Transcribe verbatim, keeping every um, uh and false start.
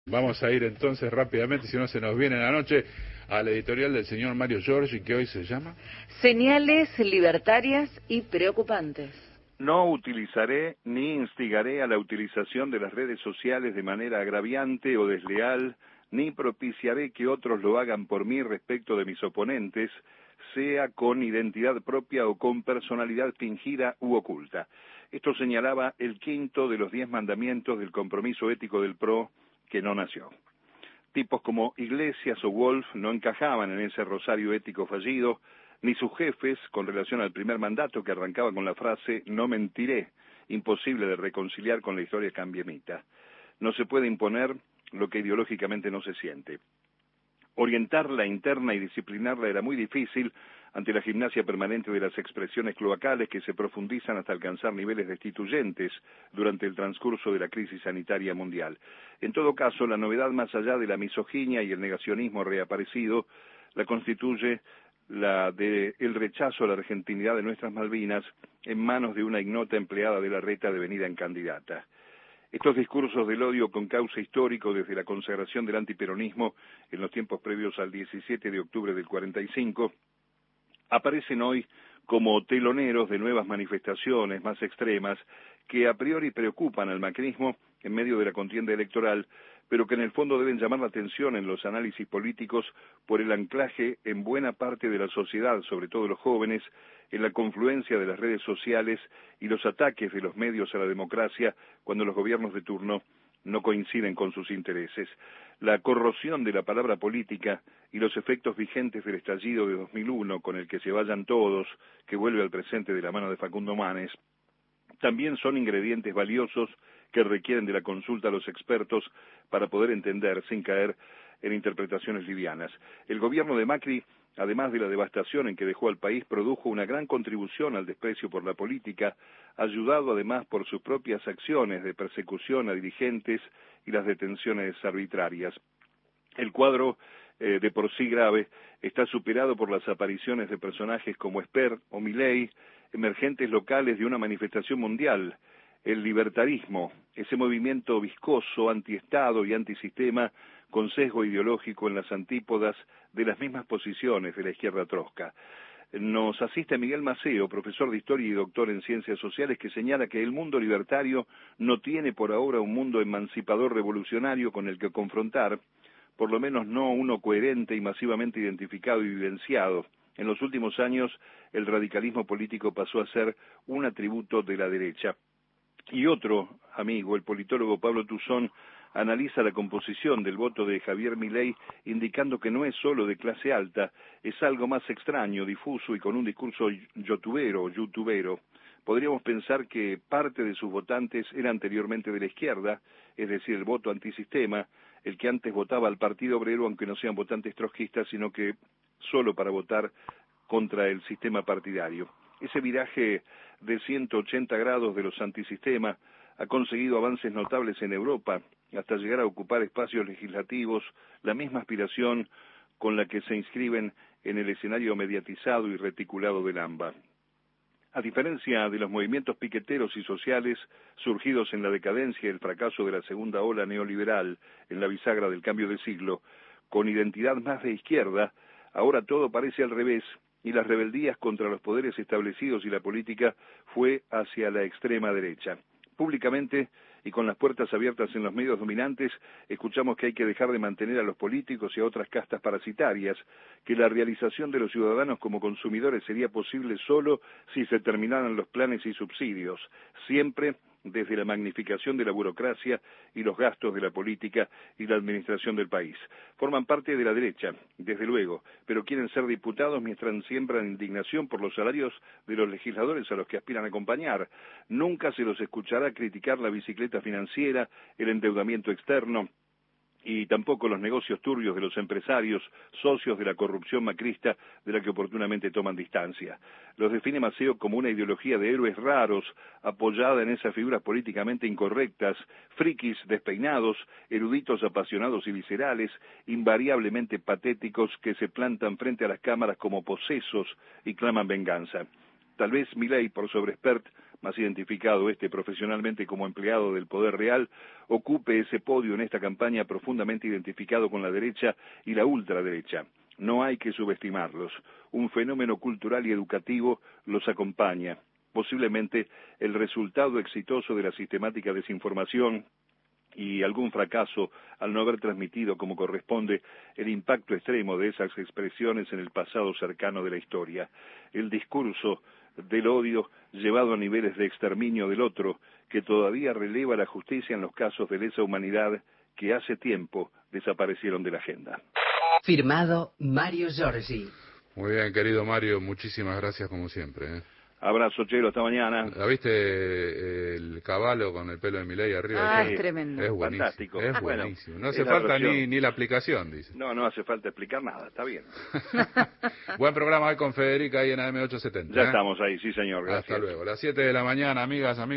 Vamos a ir entonces rápidamente, si no se nos viene la noche, a la editorial del señor Mario Giorgi, que hoy se llama Señales libertarias y preocupantes. No utilizaré ni instigaré a la utilización de las redes sociales de manera agraviante o desleal, ni propiciaré que otros lo hagan por mí respecto de mis oponentes, sea con identidad propia o con personalidad fingida u oculta. Esto señalaba el quinto de los diez mandamientos del compromiso ético del P R O, que no nació. Tipos como Iglesias o Wolf no encajaban en ese rosario ético fallido, ni sus jefes, con relación al primer mandato que arrancaba con la frase «no mentiré», imposible de reconciliar con la historia cambiemita. No se puede imponer lo que ideológicamente no se siente. Orientarla interna y disciplinarla era muy difícil ante la gimnasia permanente de las expresiones cloacales que se profundizan hasta alcanzar niveles destituyentes durante el transcurso de la crisis sanitaria mundial. En todo caso, la novedad más allá de la misoginia y el negacionismo reaparecido, la constituye la de el rechazo a la argentinidad de nuestras Malvinas en manos de una ignota empleada de la Reta devenida en candidata. Estos discursos del odio con causa histórico desde la consagración del antiperonismo en los tiempos previos al diecisiete de octubre del cuarenta y cinco aparecen hoy como teloneros de nuevas manifestaciones más extremas que a priori preocupan al macrismo en medio de la contienda electoral, pero que en el fondo deben llamar la atención en los análisis políticos por el anclaje en buena parte de la sociedad, sobre todo los jóvenes, en la confluencia de las redes sociales y los ataques de los medios a la democracia cuando los gobiernos de turno no coinciden con sus intereses. La corrosión de la palabra política y los efectos vigentes del estallido de dos mil uno, con el que se vayan todos, que vuelve al presente de la mano de Facundo Manes, también son ingredientes valiosos que requieren de la consulta a los expertos para poder entender sin caer en interpretaciones livianas. El gobierno de Macri, además de la devastación en que dejó al país, produjo una gran contribución al desprecio por la política, ayudado además por sus propias acciones de persecución a dirigentes y las detenciones arbitrarias. El cuadro, eh, de por sí grave, está superado por las apariciones de personajes como Esper o Milei, emergentes locales de una manifestación mundial, el libertarismo, ese movimiento viscoso, antiestado y antisistema, con sesgo ideológico en las antípodas de las mismas posiciones de la izquierda trosca. Nos asiste Miguel Maceo, profesor de Historia y doctor en Ciencias Sociales, que señala que el mundo libertario no tiene por ahora un mundo emancipador revolucionario con el que confrontar, por lo menos no uno coherente y masivamente identificado y vivenciado. En los últimos años, el radicalismo político pasó a ser un atributo de la derecha. Y otro amigo, el politólogo Pablo Tuzón, analiza la composición del voto de Javier Milei, indicando que no es solo de clase alta, es algo más extraño, difuso y con un discurso youtubero o youtubero. Podríamos pensar que parte de sus votantes era anteriormente de la izquierda, es decir, el voto antisistema, el que antes votaba al Partido Obrero, aunque no sean votantes trotskistas, sino que solo para votar contra el sistema partidario. Ese viraje de ciento ochenta grados de los antisistemas ha conseguido avances notables en Europa, hasta llegar a ocupar espacios legislativos, la misma aspiración con la que se inscriben en el escenario mediatizado y reticulado del AMBA. A diferencia de los movimientos piqueteros y sociales surgidos en la decadencia y el fracaso de la segunda ola neoliberal en la bisagra del cambio de siglo, con identidad más de izquierda, ahora todo parece al revés, y las rebeldías contra los poderes establecidos y la política fue hacia la extrema derecha. Públicamente y con las puertas abiertas en los medios dominantes, escuchamos que hay que dejar de mantener a los políticos y a otras castas parasitarias, que la realización de los ciudadanos como consumidores sería posible solo si se terminaran los planes y subsidios, siempre desde la magnificación de la burocracia y los gastos de la política y la administración del país. Forman parte de la derecha, desde luego, pero quieren ser diputados mientras siembran indignación por los salarios de los legisladores a los que aspiran a acompañar. Nunca se los escuchará criticar la bicicleta financiera, el endeudamiento externo, y tampoco los negocios turbios de los empresarios, socios de la corrupción macrista de la que oportunamente toman distancia. Los define Maceo como una ideología de héroes raros, apoyada en esas figuras políticamente incorrectas, frikis despeinados, eruditos apasionados y viscerales, invariablemente patéticos que se plantan frente a las cámaras como posesos y claman venganza. Tal vez Milei, por sobre Espert, más identificado este profesionalmente como empleado del Poder Real, ocupe ese podio en esta campaña profundamente identificado con la derecha y la ultraderecha. No hay que subestimarlos. Un fenómeno cultural y educativo los acompaña. Posiblemente el resultado exitoso de la sistemática desinformación y algún fracaso al no haber transmitido como corresponde el impacto extremo de esas expresiones en el pasado cercano de la historia. El discurso del odio llevado a niveles de exterminio del otro, que todavía releva la justicia en los casos de lesa humanidad que hace tiempo desaparecieron de la agenda. Firmado Mario Giorgi. Muy bien, querido Mario, muchísimas gracias como siempre. ¿eh? Abrazo, Chelo, hasta mañana. ¿La viste eh, el caballo con el pelo de Milei arriba? Ah, es tremendo. Es buenísimo. Fantástico. Es Bueno, buenísimo. No es hace la falta versión. ni, ni la aplicación, dice. No, no hace falta explicar nada, está bien. Buen programa hoy con Federica ahí en A M ochocientos setenta. Ya ¿eh? estamos ahí, sí señor, gracias. Hasta luego. Las siete de la mañana, amigas, amigos.